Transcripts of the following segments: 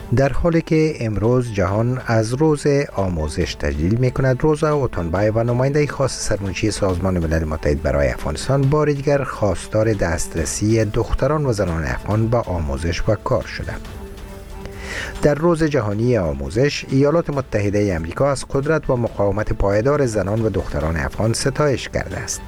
در حالی که امروز جهان از روز آموزش تجلیل می کند، روزا اوتانبای و نماینده خاص سرمنشی سازمان ملل متحد برای افغانستان بار دیگر خواستار دسترسی دختران و زنان افغان به آموزش و کار شدند. در روز جهانی آموزش، ایالات متحده آمریکا از قدرت و مقاومت پایدار زنان و دختران افغان ستایش کرده است.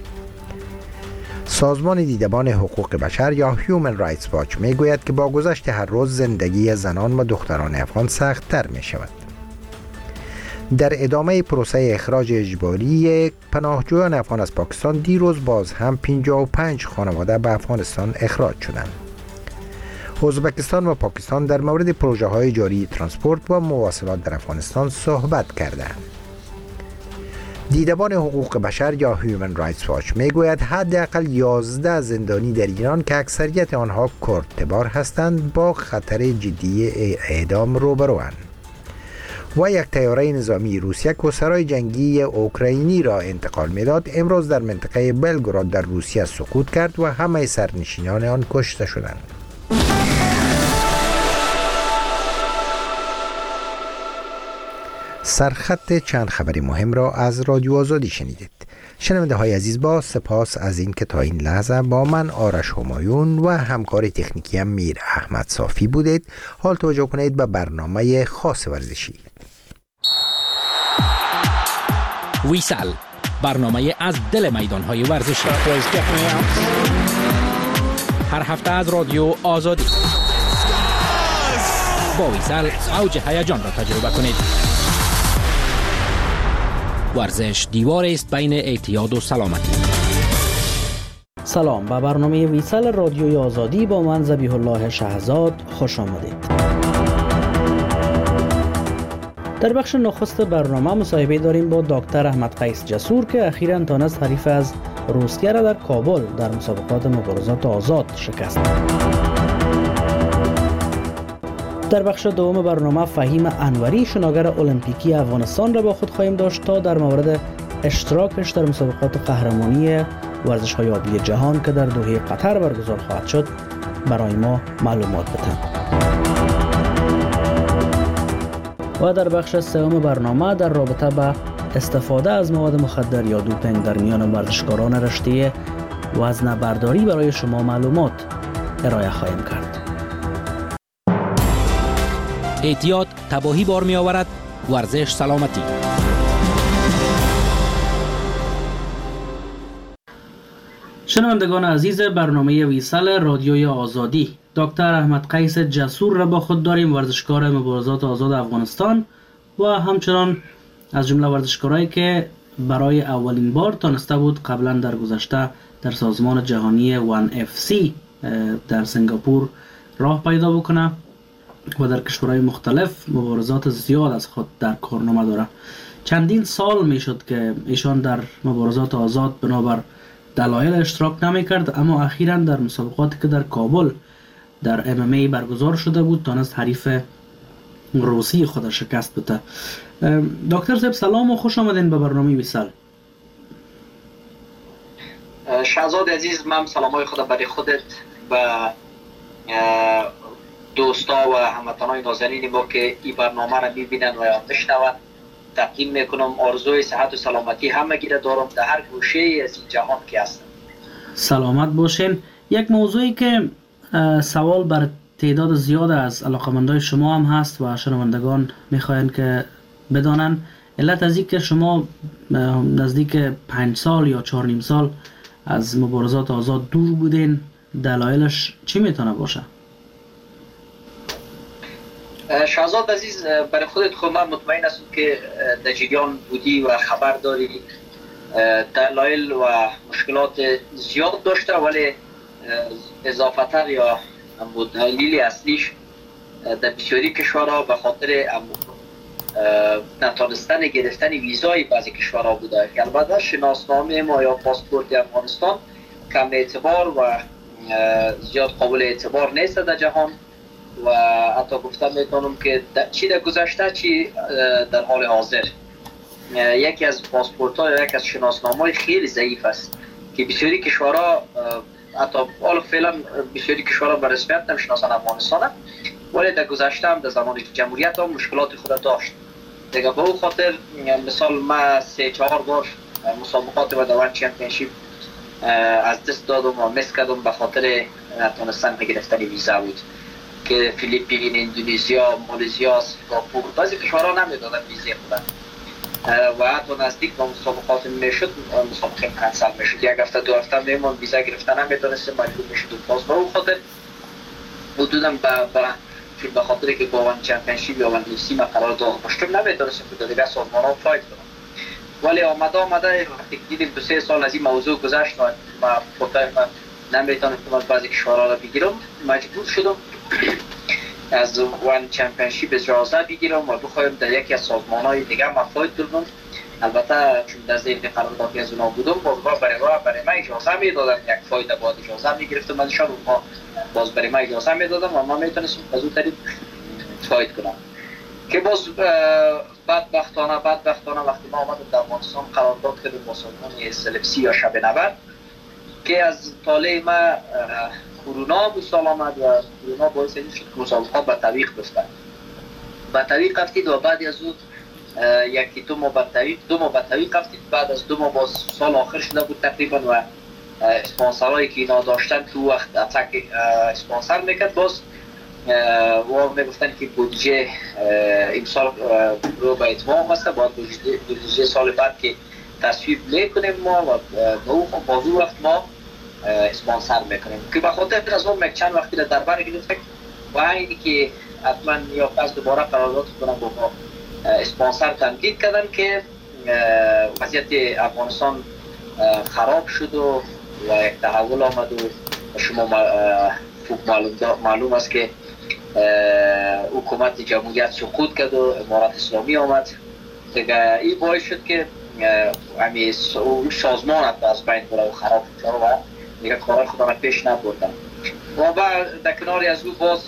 سازمان دیدبان حقوق بشر یا Human Rights Watch می گوید که با گذشت هر روز زندگی زنان و دختران افغان سخت تر می شود. در ادامه پروسه اخراج اجباری پناهجویان افغان از پاکستان، دیروز باز هم 55 خانواده به افغانستان اخراج شدند. ازبکستان و پاکستان در مورد پروژه های جاری ترانسپورت و مواصلات در افغانستان صحبت کردند. دیدبان حقوق بشر یا Human Rights Watch می گوید حداقل 11 زندانی در ایران که اکثریت آنها کردتبار هستند با خطر جدی اعدام روبروند. و یک طیاره نظامی روسیه که سرای جنگی اوکراینی را انتقال میداد، امروز در منطقه بلگراد در روسیه سقوط کرد و همه سرنشینان آن کشته شدند. سرخط چند خبری مهم را از رادیو آزادی شنیدید. شنونده های عزیز، با سپاس از این که تا این لحظه با من آرش همایون و همکار تکنیکی میر احمد صافی بودید. حال توجه کنید به برنامه خاص ورزشی. ویسال، برنامه از دل میدان‌های ورزشی. هر هفته از رادیو آزادی. با ویسال اوج هیجان را تجربه کنید. ورزش دیوار است بین اعتیاد و سلامتی. سلام، به برنامه ویسال رادیوی آزادی با من ذبیح الله شهزاد خوش آمدید. در بخش نخست برنامه مصاحبه داریم با دکتر احمد قیس جسور که اخیراً تانست حریف از روسیه را در کابل در مسابقات مبارزات آزاد شکست. در بخش دوم برنامه فهیم انوری شناگر المپیکی افغانستان را با خود خواهیم داشت تا در مورد اشتراکش در مسابقات قهرمانی ورزش‌های آبی جهان که در دوحه قطر برگزار خواهد شد برای ما معلومات بدهد. و در بخش سوم برنامه در رابطه با استفاده از مواد مخدر یا دوپینگ در میان ورزشکاران رشته وزنه برداری برای شما معلومات ارائه خواهیم کرد. اعتیاد تباهی بار می آورد، ورزش سلامتی. شنوندگان عزیز برنامه ویسال رادیوی آزادی، دکتر احمد قیس جسور را با خود داریم، ورزشکار مبارزات آزاد افغانستان و همچنان از جمله ورزشکارایی که برای اولین بار تانسته بود قبلا در گذشته در سازمان جهانی 1FC در سنگاپور راه پیدا بکنه و در کشورهای مختلف مبارزات زیاد از خود در کارنامه داره. چندین سال می شد که ایشان در مبارزات آزاد بنابر دلایل اشتراک نمی کرد، اما اخیراً در مسابقاتی که در کابل در MMA برگزار شده بود تانست حریف روسی خود شکست بده. دکتر صاحب سلام و خوش آمدین به برنامه ویسال. شهزاد عزیز، من سلامای خود برای خودت و دوستا و هموطنان نازنین ما که این برنامه را میبینن و یا میشنون تقدیم میکنم. آرزوی صحت و سلامتی همگی را دارم در هر گوشه از این جهان که هستم. سلامت باشین. یک موضوعی که سوال بر تعداد زیاد از علاقمندای شما هم هست و شنوندگان میخواین که بدانن، علت از این که شما نزدیک 5 سال یا 4.5 سال از مبارزات آزاد دور بودین، دلایلش چی میتونه باشه؟ شهزاد عزیز، برای خودت خود من مطمئن هستم که در جریان بودی و خبر داری. دلایل و مشکلات زیاد داشته، ولی اضافتر یا دلیل اصلیش در بسیاری کشورها به خاطر نتانستن گرفتن ویزای بعضی کشورها بوده که البته شناسنامه ما یا پاسپورت افغانستان کم اعتبار و زیاد قابل اعتبار نیست در جهان و حتی گفتم میتونم که چی در گذشته چی در حال حاضر یکی از پاسپورت ها یا یکی از شناسنامه های خیلی ضعیف است که بسیاری کشورها حتی حالا فعلا بسیاری کشورها به رسمیت نمیشناسن افغانستان ولی در گذشته هم در زمان جمهوریت هم مشکلات خود داشت دیگه. به او خاطر مثال ما 3-4 بار مسابقات و دوان چمپیونشیپ از دست دادم و مس کردم به خاطر نتونستن گرفتن ویزا بود که فیلیپین، اندونزیا، مالزیا، سنگاپور بعضی کشورها نمیدادن ویزای خودن و حتی نزدیک با مسابقات میشد مسابقه کنسل میشد. یک هفته 2 هفته میمون ویزا گرفتن نمیتونست مجبور میشد و باز به اون خاطر حدودا به خاطر که با وان چمپیونشیپ یا وان UFC ما قرار داشتم نمیتونستم که دیگه سازمان ها فایت کنم. ولی آمده وقتی دیدیم 2-3 سال از این موضوع گذشت و ما خودم نمیتونم که بعضی کشورها را بگیرم مجبور شدم از وان چمپیونشیپ اجازه بگیرم و بخوایم در یکی از سازمان‌های دیگه ما فایت کنم. البته چون در ذهن قراردادی از اونا بودم برای ما اجازه میدادن یک فایت بعد اجازه میگرفتم ازشان و باز برای ما اجازه میدادم و ما میتونستم از اون طریق فایت کنم که باز بدبختانه وقتی ما آمدیم در افغانستان قرارداد کردیم با سازمان SLFC یا شب نبرد که از طالع ما کرونا به سال آمد و کرونا باعث شد که مسابقات به تعویق بیفتند. به تعویق رفتید و بعد از اون یکی 2 ماه به تعویق رفتید. بعد از 2 ماه باز سال آخر شده بود تقریبا و اسپانسرهایی که اینا داشتن تو وقت اتک اسپانسر میکرد باز و میگفتن که بودجه امسال رو به اتمام هسته باید بودجه سال بعد که تصویب میکنیم ما و با اون وقت ما اسپانسر میکنیم که به خاطر از اون چند وقتی در بر گرفتیم و اینی که حتما یا از دوباره قرارداد کنم با اسپانسر تمدید کردن که وضعیت افغانستان خراب شد و یک تحول آمد و شما معلوم است که حکومت جمهوریت سقوط کرد و امارت اسلامی آمد دیگه. این باعث شد که همین سازمان از بین بره و خراب شد و دیگه کار خود را پیش نبردن و بعد در کناری از او باز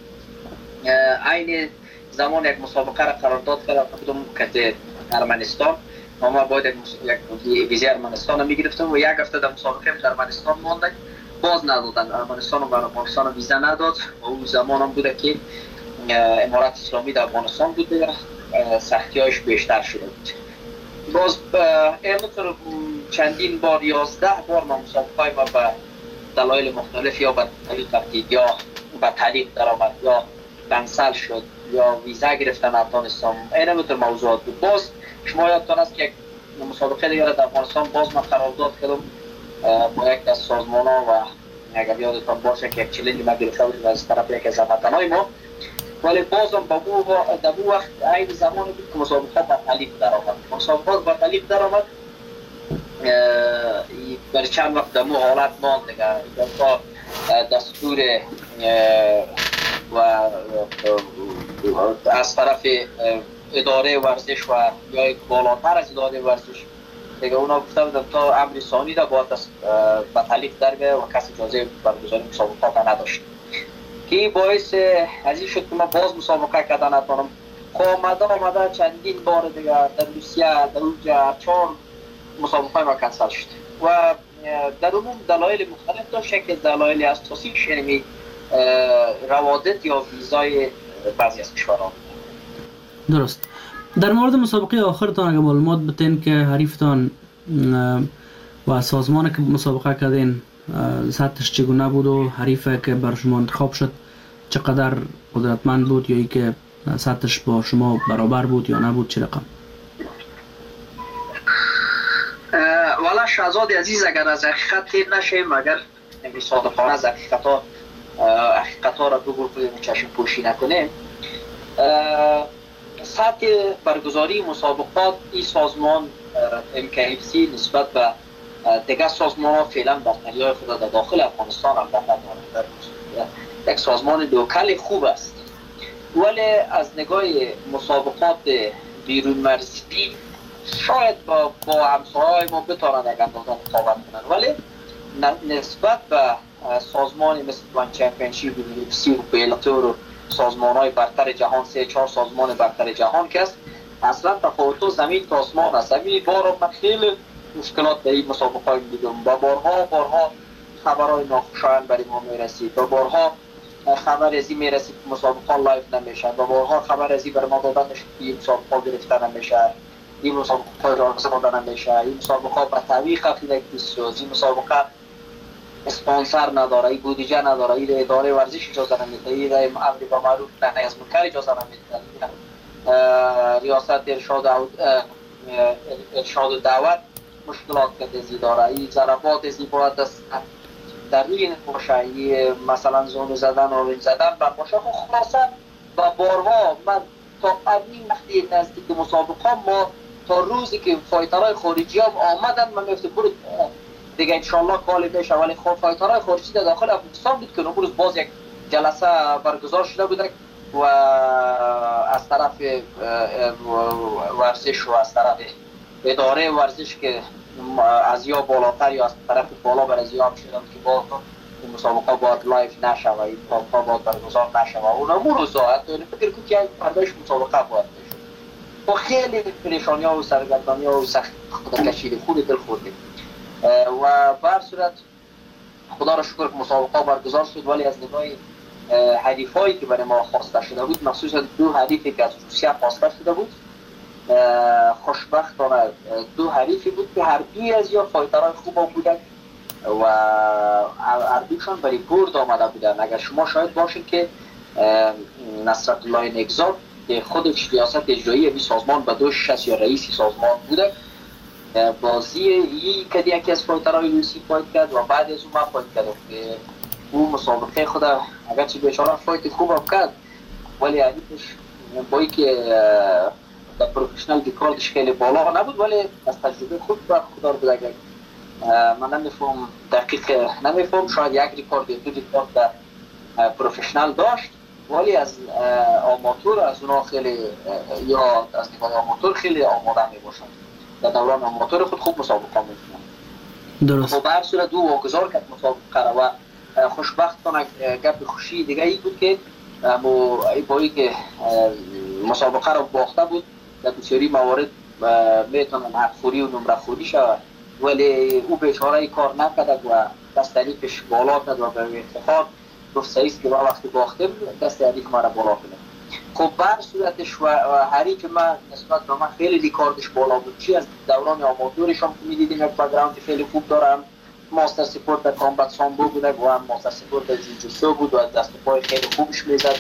عین زمان یک مسابقه را قرارداد کردم که ارمنستان و ما باید یک ویزای ارمنستان را میگرفتم و یک هفته در مسابقه در ارمنستان ماندیم باز ندادن. ارمنستان و افغانستان ویزا نداد و اون زمان هم بوده که امارت اسلامی در افغانستان بود دیگه سختی‌هاش بیشتر شده بود. باز اینطور چندین بار 11 بار ما مسابقه ما به دلایل مختلف یا به تعلیق رفتید یا به تعلیق درآمد یا کنسل شد یا ویزا گرفتن افغانستان. اینطور موضوعات بود. باز شما یادتان است که مسابقه دیگه در افغانستان باز من قرارداد کردم با یک از سازمان ها و اگر یادتان باشه که یک چلنج ما گرفته بودیم از طرف یک از هموطنهای ما ولی بازم در اون وقت این زمان بود که مسابقات به تعلیق درآمد. مسابقات به تعلیق درآمد برای چند وقت در اون حالت ماند دیگه تا دستور و از طرف اداره ورزش و یا بالاتر از اداره ورزش دیگه اونا گفته بودن تا امر ثانی را باید به تعلیق در بیاید و کسی اجازه برگزاری مسابقات نداشت که باعث از این شد که من باز مسابقه کردن نتونم. آمده چندین بار دیگه در روسیه در اونجا 4 مسابقه ما کنسل شد و در عموم دلایل مختلف داشت که دلایل اساسیش یعنی روادت یا ویزای بعضی از کشورها. درست. در مورد مسابقه آخرتان اگر معلومات بتین که حریفتان و سازمان که مسابقه کردین سطحش چگونه بود و حریفه که بر شما انتخاب شد چقدر قدرتمند بود یا ای که سطحش با شما برابر بود یا نبود چه رقم؟ والا شهزاد عزیز اگر از حقیقت تیر نشیم اگر صادقانه از حقیقت ها را بگویم چشم پوشی نکنیم سطح برگزاری مسابقات این سازمان MKFC نسبت به دیگر سازمان ها فعلا برتری های خود در داخل افغانستان هم دارد. یک سازمان لوکال خوب است ولی از نگاه مسابقات بیرون مرزی شاید با همسایه‌های ما بتوانند یک اندازه مقاومت کنند ولی نسبت به سازمانی مثل وان چمپیونشیپ و UFC و بیلاتور و سازمان‌های برتر جهان 3-4 سازمان برتر جهان که است اصلا تفاوت زمین تا آسمان است. همین بار من خیلی مشکلات در این مسابقه دیدم و بارها خبرهای ناخوشایند برای ما میرسید و بارها خبر ازی میرسه که مسابقه لایف نمیشه و بارها خبر ازی بر ما دادن میشه که این مسابقه گرفته نمیشه، این مسابقه اجازه داده نمیشه، این مسابقه به تعویق قفیده کسیاز، این مسابقه اسپانسر نداره، این بودجه نداره، این اداره ورزش اجازه نمیده، این امر به معروف نهی از منکر اجازه نمیده، ریاست ارشاد و دعوت مشکلات که ازی داره، این ضربات ازی باید در این باشه، مثلا زون زدن و زدن بر باشه. خلاصا و بارها من تا این وقتی نزدیک مسابقه ما تا روزی که فایترهای خارجی هم آمدن من میفته برو دیگه انشالله کالی میشه، ولی خب فایترهای خارجی در داخل افغانستان بود که امروز باز یک جلسه برگزار شده بوده و از طرف ورزش و از طرف اداره ورزش که از یا بالاتر یا از طرف بالا بر از یا هم شدن که با این مسابقه باید لایف نشه و این مسابقه باید برگزار نشه و اون امروز فکر کنم که پرداش مسابقه باید بشه و خیلی پریشانی ها و سرگردانی ها و سخت خود کشیده خود دل خوردیم و بر صورت خدا را شکر که مسابقه برگزار شد، ولی از نگاه حریفایی که برای ما خواسته شده بود، مخصوصا 2 حریفی که از روسیه خواسته شده بود، خوشبختانه 2 حریفی بود که هر دوی از یا فایترهای خوب بودن و هر دوشان برای برد آمده بودن. اگر شما شاید باشید که نصرت الله نگزاد که خودش ریاست اجرایی این سازمان به 2 یا رئیس سازمان بوده، بازی که یکی از فایترهای روسی فایت کرد و بعد از اون من فایت کردم که اون مسابقه خود اگرچه بیچاره فایت خوب هم کرد ولی حریفش با اینکه در پروفشنال ریکاردش خیلی بالا نبود ولی از تجربه خود برخوردار بود. اگر من نمیفهم دقیق نمیفهم شاید یک ریکارد یا 2 ریکارد در پروفشنال داشت ولی از آماتور از اونا خیلی یا از نگاه آماتور خیلی آماده می باشند در دوران آماتور خود خوب مسابقه میکنند. درست. خب هر صورت دو واگذار کرد مسابقه را و خوشبختانه گپ خوشی دیگه ای بود که با اینکه مسابقه را باخته بود در بسیاری موارد میتونن حقخوری و نمره خوری شود ولی او بیچاره کار نکرد و دست حریفش بالا کرد و به افتخار گفت سعیست که با وقتی باختم دست حریف ما را بالا کنه. خب بر صورتش و حریف من نسبت به من خیلی ریکاردش بالا بود، چی از دوران آماتورش هم که میدیدیم یک بگراند خیلی خوب دارم، ماستر سپورت در کامبت سامبو بوده و هم ماستر سپورت در جوجوتسو بود و دست پای خیلی خوبش میزد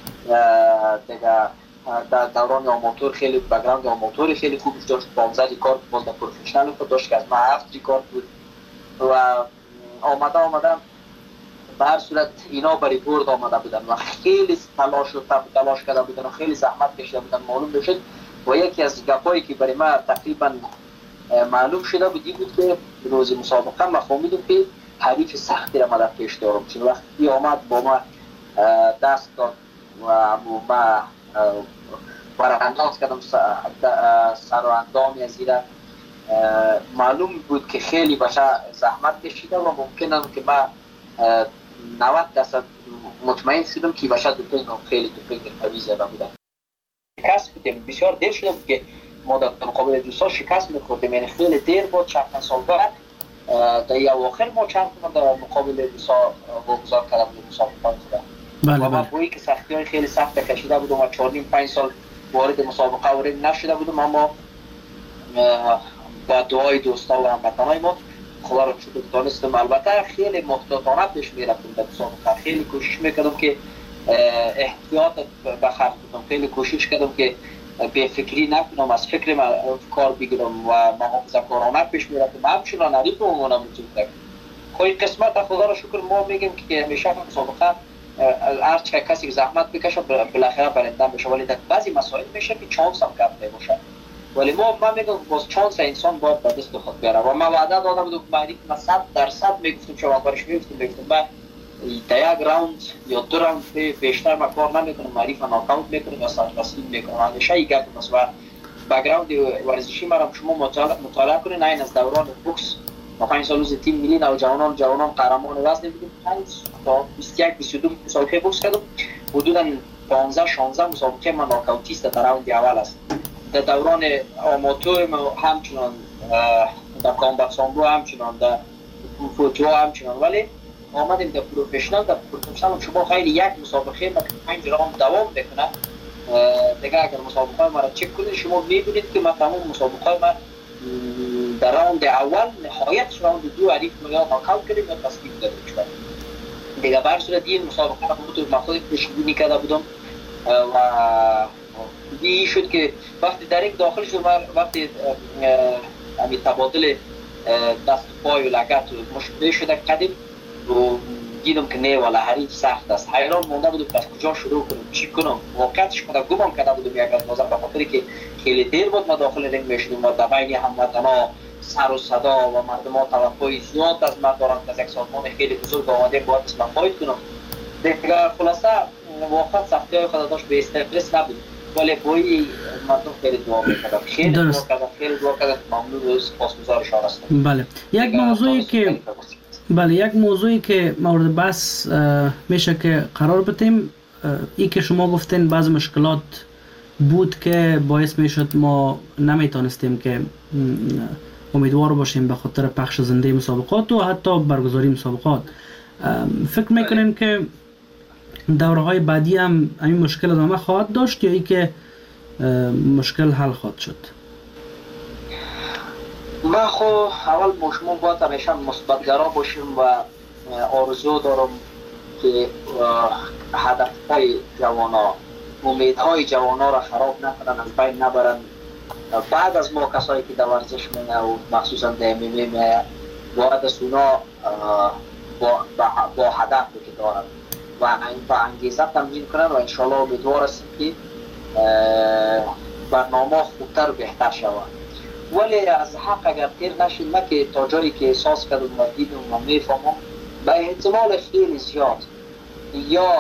دیگه. در دوران آماتور خیلی بگراند آماتور خیلی خوبش داشت، 15 ریکارد باز در پروفشنال خود داشت که از من 7 ریکارد بود و آمده به هر صورت اینا برای برد آمده بودن و خیلی تلاش کرده بودن و خیلی زحمت کشیده بودن. معلوم بشد و یکی از گپایی که برای ما تقریبا معلوم شده بودی بود که روز مسابقه ما فهمیدیم که حریف سختی را ما در پیش دارم، چون وقتی آمد با ما دست داد و ما برانداز کردم سر و اندامی از ایره معلوم بود که خیلی باشه زحمت کشیده و ممکنه که ما 90% مطمئن شدم که باشه دوپینگ خیلی دوپینگ قوی زده بودن. شکست بودیم، بسیار دیر شده بود که ما در مقابل دوستا شکست میخوردیم، یعنی خیلی دیر بود، چند سال بعد در اواخر ما چند در مقابل دوستا واگذار کردم به مسابقه خودم. و ما بایی که سختی های خیلی سخت کشیده بودم و 4.5 سال وارد مسابقه وارد نشده بودم، اما با دعای دوستا و هموطنای ما خدا را شکر دانستم. البته خیلی محتاطانه پیش میرفتم در مسابقه، خیلی کوشش میکردم که احتیاط بخرج کنم، خیلی کوشش کردم که به فکری نکنم، از فکر من کار بگیرم و محافظه‌کارانه پیش میرفتم. همچنان حریف مونم میتونم خواهی قسمت خدا را شکر ما میگیم که همیشه مسابقه هر چه کسی زحمت بکشه بالاخره برنده بشه، ولی در بعضی مسائل میشه که چانس هم کم نمیشه، ولی من میگم باز چانس انسان باید به دست خود بیاره و من وعده دادم بودم که من 100% میگفتم چه واقعش میگفتم من در یک راوند یا 2 راوند بیشتر من کار نمیکنم، معریف ناکاوت میکنم یا سرتسلیم میکنم. همیشه این گپ است و بک‌گراند ورزشی مرا شما مطالعه کنین، این از دوران بوکس ما 5 سال روز تیم ملی نوجوانان قهرمان وزن بودیم، 5 تا 21 22 مسابقه بوکس کردم، حدودا 15 16 مسابقه من ناکاوتیست در راوند اول است. در دوران آماتور ما همچنان در کامبت سامبو همچنان در فوتو همچنان، ولی آمدیم در پروفشنال شما غیر یک مسابقه ما که 5 راند دوام بکنه دیگه اگر مسابقه ما را چک کنید شما میبینید که ما تمام مسابقه ما در راند اول نهایت راند 2 حریف ما یا ناکاوت کردیم یا تسلیم دادیم شد دیگه بر صورت این مسابقه را خود پیش‌بینی کرده بودم و این شد که وقتی در یک داخل شد وقتی همین تبادل دست پای و لگت و مشکلی شده قدیم و دیدم که نه والا حریف سخت است حیران مونده بودم از کجا شروع کنم چی کنم واقعیتش کنم گمان کرده بودم یک از بازم به خاطر که خیلی دیر بود ما داخل رنگ میشدیم و در بین هموطنا سر و صدا و مردم ها توقعی زیاد از من دارند که از یک سازمان خیلی بزرگ آمده باید اسم فاید کنم دیگه خلاصه واقعا سختی های خدا داشت به استفرس نبود ولی بایی مردم خیلی دعا میکردم خیلی دعا کردم ممنون و سپاسگزارشان هستم. بله یک موضوعی که مورد بحث میشه که قرار بدیم ای که شما گفتین بعض مشکلات بود که باعث میشد ما نمیتونستیم که امیدوار باشیم به خاطر پخش زنده مسابقات و حتی برگزاری مسابقات. فکر میکنین که دوره‌های بعدی هم این مشکل ادامه خواهد داشت یا ای که مشکل حل خواهد شد؟ من خو اول شما باید همیشه مثبت‌گرا باشیم و آرزو دارم که هدف‌های جوانا امیدهای جوانا را خراب نکنن از بین نبرن. بعد از ما کسایی که در ورزش میه و مخصوصا در MMA میه باید از اونا با هدفی که دارن و با انگیزه تمرین کنن و انشالله امیدوار هستیم که برنامه خوبتر و بهتر شود. ولی از حق اگر تیر نشیم من که تا جایی که احساس کردم و دیدم و میفهمم به احتمال خیلی زیاد یا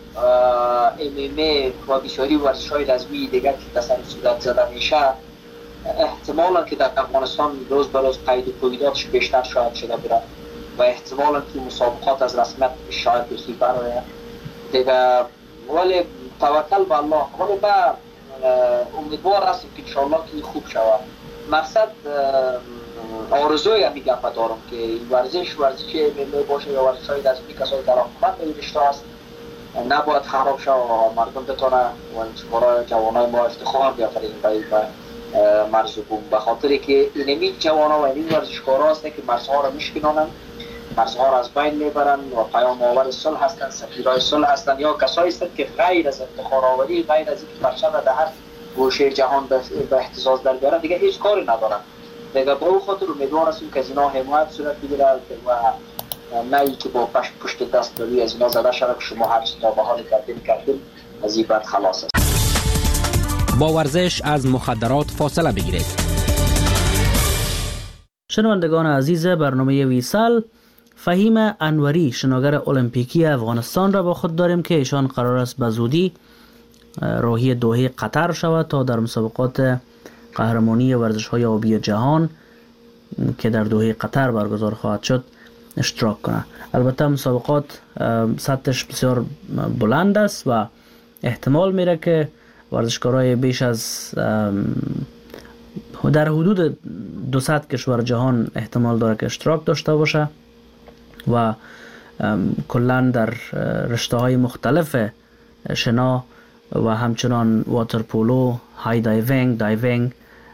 MMA و بسیاری ورزش‌های رزمی دیگر که تصرف صورت زده میشه احتمالا که در افغانستان روز به روز قید و قیوداتش بیشتر شاید شده بره و احتمالا که مسابقات از رسمیت شاید بخی برای دیگه ولی توکل به الله ولی با امیدوار هستیم که انشاءالله که خوب شود. مقصد آرزوی همی گفت دارم که این ورزشی ملی باشه یا ورزش‌های رزمی کسایی در آمد به رشته است نباید خراب شد و مردم بتونه برای جوانای ما افتخار بیافرین به مرز بوم به خاطر که اینمی جوانا و این ورزشکارا هستن که مرزها را میشکنانن مرزها را از بین میبرن و پیام آور صلح هستن سفیرای صلح هستن یا کسایی هستن که غیر از افتخار آوری غیر از اینکه پرچم را در هر گوشه جهان به احتزاز در بیارن دیگه هیچ کاری ندارن. دیگه به او خاطر امیدوار هستیم که از اینا حمایت صورت بگیره و نه ای که با پشت دست داری از اینا زده شده که شما هر چی تا به حال کردیم از این بد خلاص است. با ورزش از مخدرات فاصله بگیرید. شنوندگان عزیز برنامه ویسال، فهیم انوری شناگر المپیکی افغانستان را با خود داریم که ایشان قرار است به زودی راهی دوحه قطر شود تا در مسابقات قهرمانی ورزش‌های آبی جهان که در دوحه قطر برگزار خواهد شد اشتراک کنه. البته مسابقات سطحش بسیار بلند است و احتمال میره که ورزشکارای بیش از در حدود 200 کشور جهان احتمال داره که اشتراک داشته باشه و کلان در رشته‌های مختلف شنا و همچنان واترپولو، های دایوینگ،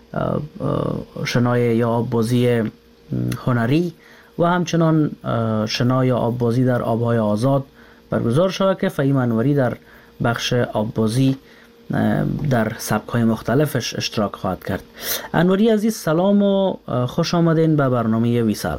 شنای یا آببازی هنری و همچنان شنا یا آببازی در آبهای آزاد برگزار شود که فهیم انوری در بخش آببازی در سبک‌های مختلفش اشتراک خواهد کرد. انوری عزیز سلام و خوش آمدین به برنامه ویسال.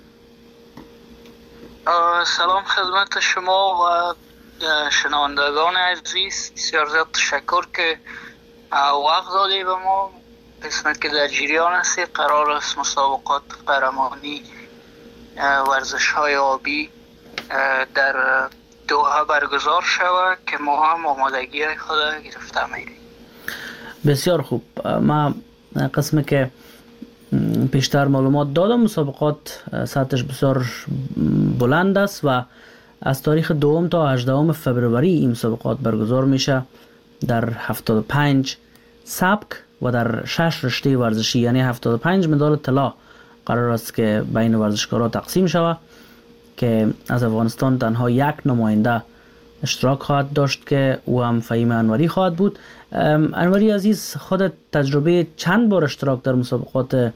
سلام خدمت شما و شنوندگان عزیز، بسیار زیاد تشکر که وقت دادی به ما. قسمت که در جریان هستی قرار است مسابقات قهرمانی ورزش‌های آبی در دوحه برگزار شود که ما هم آمادگی خود گرفته می‌ریم. بسیار خوب. ما قسمی که بیشتر معلومات دادم مسابقات سطحش بسیار بلند است و از تاریخ 2 تا 18 فوریه این مسابقات برگزار میشه در 75 سبک و در 6 رشته ورزشی، یعنی 75 مدال طلا قرار است که بین ورزشکارا تقسیم شود که از افغانستان تنها یک نماینده اشتراک خواهد داشت که او هم فهیم انوری خواهد بود. انوری عزیز، خودت تجربه چند بار اشتراک در مسابقات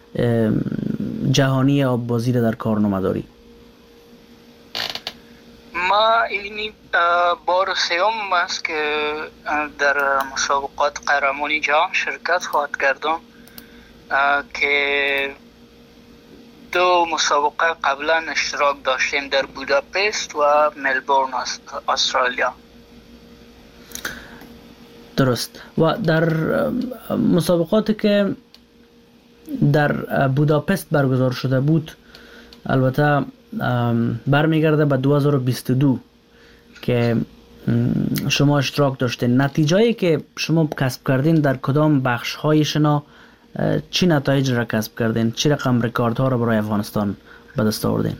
جهانی آببازی در کارنامه داری؟ ما این بار سوم است که در مسابقات قهرمانی جهان شرکت خواهد کردم که 2 مسابقه قبلا اشتراک داشتیم در بوداپست و ملبورن استرالیا. درست. و در مسابقاتی که در بوداپست برگزار شده بود، البته برمیگرده به 2022 که شما اشتراک داشتین، نتیجه‌ای که شما کسب کردین در کدام بخش های شنا چی نتایج را کسب کردین؟ چی رقم رکوردها را برای افغانستان به دست آوردین؟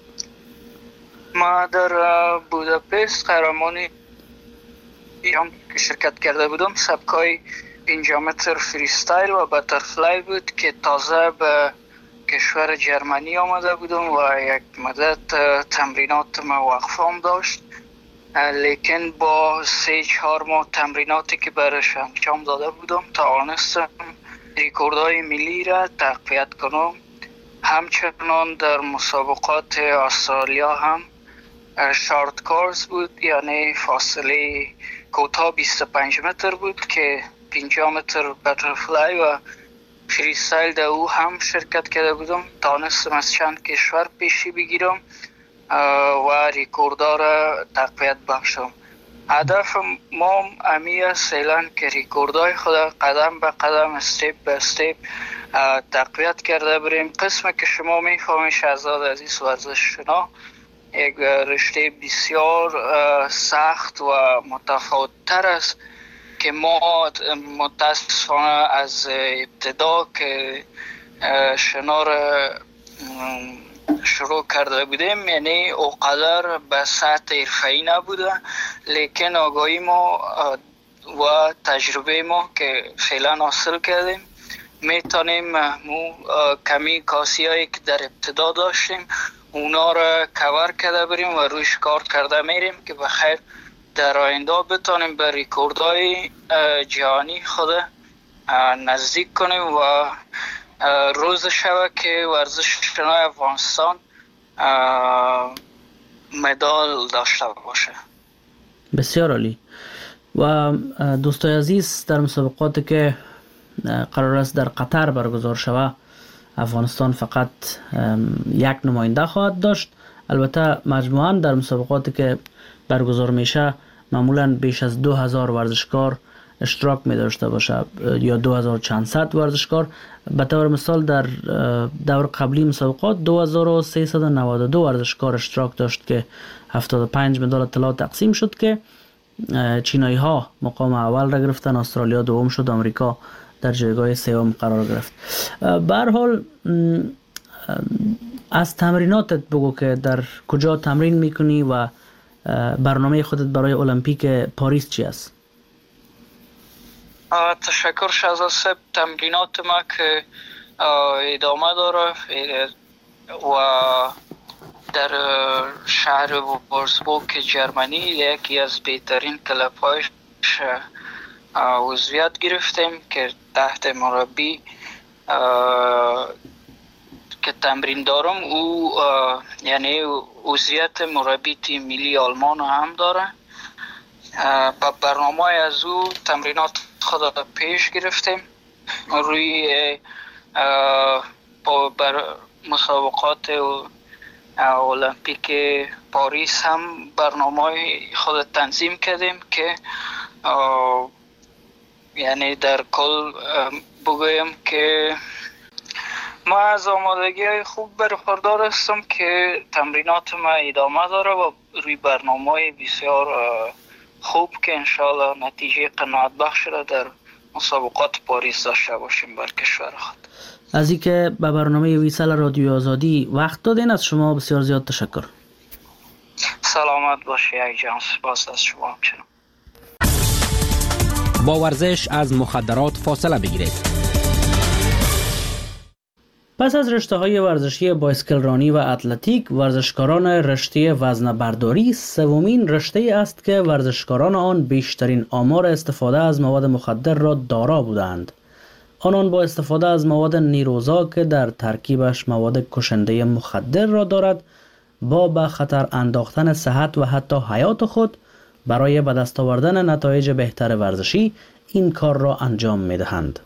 ما در بوداپست قهرمانی جهان که شرکت کرده بودم سبکای 5 متر فریستایل و باترفلای بود که تازه به کشور جرمنی آمده بودم و یک مدت تمرینات ما وقفام داشت، لیکن با 3-4 ماه تمریناتی که برش انجام داده بودم توانستم ریکوردهای ملی را تقویت کنم. همچنان در مسابقات استرالیا هم شارت کورس بود، یعنی فاصله کوتاه 25 متر بود که 5 متر باترفلای و فریستایل در او هم شرکت کرده بودم. توانستم از چند کشور پیشی بگیرم و ریکوردها را تقویت بخشم. هدف ما امی است فعلا که ریکوردهای خود قدم به قدم، استیپ به استیپ تقویت کرده بریم. قسم که شما میفهمید شهزاد عزیز، ورزش شنا یک رشته بسیار سخت و متفاوت تر است که ما متاسفانه از ابتدا که شنا را شروع کرده بودیم، یعنی اوقدر به سطح حرفه‌ای نبوده، لیکن آگاهی ما و تجربه ما که فعلا حاصل کردیم میتونیم کمی کاسی هایی که در ابتدا داشتیم اونا را کور کرده بریم و رویش کار کرده میریم که بخیر در آینده بتونیم به ریکوردهای جهانی خود نزدیک کنیم و روز شود که ورزش شنای افغانستان مدال داشته باشه. بسیار عالی. و دوستای عزیز، در مسابقاتی که قرار است در قطر برگزار شود، افغانستان فقط یک نماینده خواهد داشت. البته مجموعاً در مسابقاتی که برگزار میشه معمولاً بیش از 2000 ورزشکار اشتراک می داشته باشه یا 2400 ورزشکار. به طور مثال در دور قبلی مسابقات 2392 ورزشکار اشتراک داشت که 75 مدال طلا تقسیم شد که چینایی ها مقام اول را گرفتن، استرالیا دوم شد، آمریکا در جایگاه سوم قرار گرفت. به هر حال از تمریناتت بگو که در کجا تمرین میکنی و برنامه خودت برای المپیک پاریس چی است؟ تشکر شهزاد صاحب. تمرینات ما که ادامه داره و در شهر وولفسبورگ جرمنی یکی از بهترین کلب‌هایش عضویت گرفتیم که تحت مربی که تمرین دارم او یعنی عضویت مربی تیم ملی آلمان هم داره. با برنامه از او تمرینات خود پیش گرفتیم. روی بر مسابقات المپیک پاریس هم برنامه خود تنظیم کردیم که یعنی در کل بگویم که ما از آمادگی خوب برخوردار هستم که تمرینات ما ادامه داره و روی برنامه بسیار خوب که انشاءالله نتیجه قناعت بخش را در مسابقات پاریس داشته باشیم بر کشور خود. از اینکه به برنامه ویسال رادیو آزادی وقت دادین از شما بسیار زیاد تشکر. سلامت باشی یک جان. سپاس از شما همچنان. با ورزش از مخدرات فاصله بگیرید. پس از رشته‌های ورزشی بایسکلرانی و اتلتیک، ورزشکاران رشته وزنه‌برداری سومین رشته است که ورزشکاران آن بیشترین آمار استفاده از مواد مخدر را دارا بودند. آنان با استفاده از مواد نیروزا که در ترکیبش مواد کشنده مخدر را دارد، با به خطر انداختن صحت و حتی حیات خود برای به دست آوردن نتایج بهتر ورزشی این کار را انجام می‌دهند.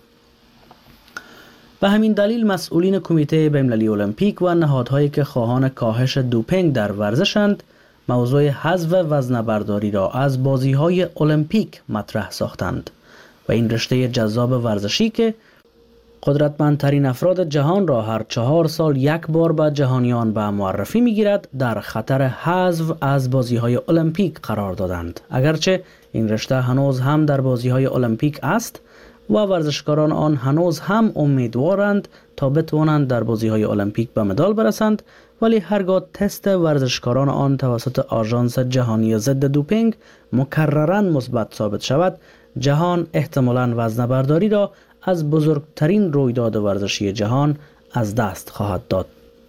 به همین دلیل مسئولین کمیته بین‌المللی المپیک و نهادهایی که خواهان کاهش دوپینگ در ورزشند، موضوع حذف وزنه‌برداری را از بازی‌های المپیک مطرح ساختند و این رشته جذاب ورزشی که قدرتمندترین افراد جهان را هر 4 سال یک بار به جهانیان به معرفی می‌گیرد، در خطر حذف از بازی‌های المپیک قرار دادند. اگرچه این رشته هنوز هم در بازی‌های المپیک است و ورزشکاران آن هنوز هم امیدوارند تا بتوانند در بازی‌های المپیک به مدال برسند، ولی هرگاه تست ورزشکاران آن توسط آژانس جهانی ضد دوپینگ مکرراً مثبت ثابت شود، جهان احتمالاً وزنه‌برداری را از بزرگترین رویداد ورزشی جهان از دست خواهد داد.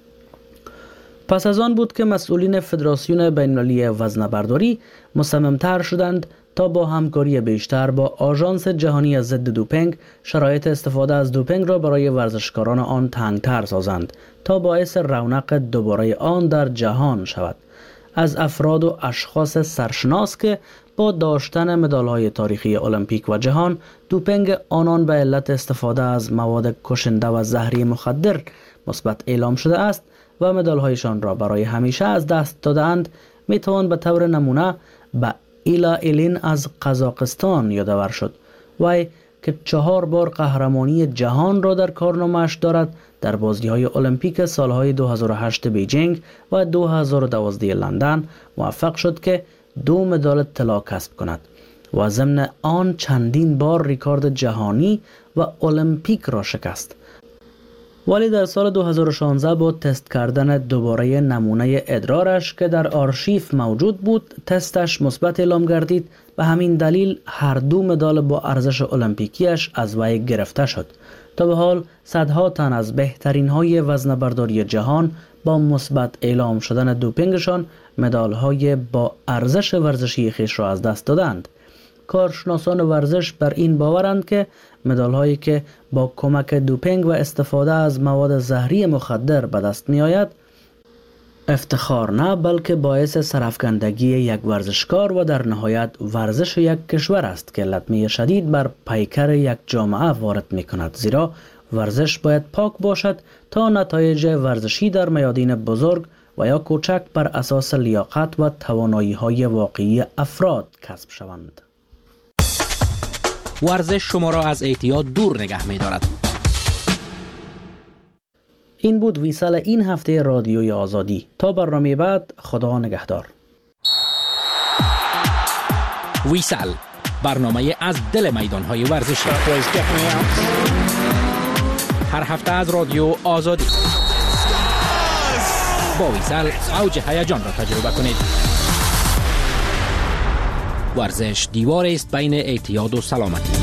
پس از آن بود که مسئولین فدراسیون بین‌المللی وزنه‌برداری مصمم‌تر شدند تا با همکاری بیشتر با آژانس جهانی ضد دوپینگ شرایط استفاده از دوپینگ را برای ورزشکاران آن تنگ‌تر سازند تا باعث رونق دوباره آن در جهان شود. از افراد و اشخاص سرشناس که با داشتن مدال‌های تاریخی المپیک و جهان دوپینگ آنان به علت استفاده از مواد کشنده و زهری مخدر مثبت اعلام شده است و مدال‌هایشان را برای همیشه از دست داده‌اند، می‌توان به طور نمونه به ایلا ایلین از قزاقستان یادآور شد. وی که 4 بار قهرمانی جهان را در کارنامه‌اش دارد، در بازی‌های المپیک سالهای 2008 بیجینگ و 2012 لندن موفق شد که 2 مدال طلا کسب کند و ضمن آن چندین بار ریکورد جهانی و المپیک را شکست. ولی در سال 2016 با تست کردن دوباره نمونه ادرارش که در آرشیف موجود بود، تستش مثبت اعلام گردید و همین دلیل هر 2 مدال با ارزش المپیکیش از وی گرفته شد. تا به حال صدها تن از بهترین های وزنه‌برداری جهان با مثبت اعلام شدن دوپینگشان مدال های با ارزش ورزشی خیش را از دست دادند. کارشناسان ورزش بر این باورند که مدال هایی که با کمک دوپینگ و استفاده از مواد زهری مخدر به دست می آید افتخار نه بلکه باعث سرافکندگی یک ورزشکار و در نهایت ورزش یک کشور است که لطمه شدید بر پیکر یک جامعه وارد می کند، زیرا ورزش باید پاک باشد تا نتایج ورزشی در میادین بزرگ و یا کوچک بر اساس لیاقت و توانایی های واقعی افراد کسب شوند. ورزش شما را از اعتیاد دور نگه می دارد. این بود ویسال این هفته رادیوی آزادی. تا برنامه بعد، خدا نگهدار. ویسال، برنامه از دل میدان‌های ورزشی. هر هفته از رادیو آزادی. با ویسال اوج هیجان را تجربه کنید. ورزش دیواری است بین اعتیاد و سلامتی.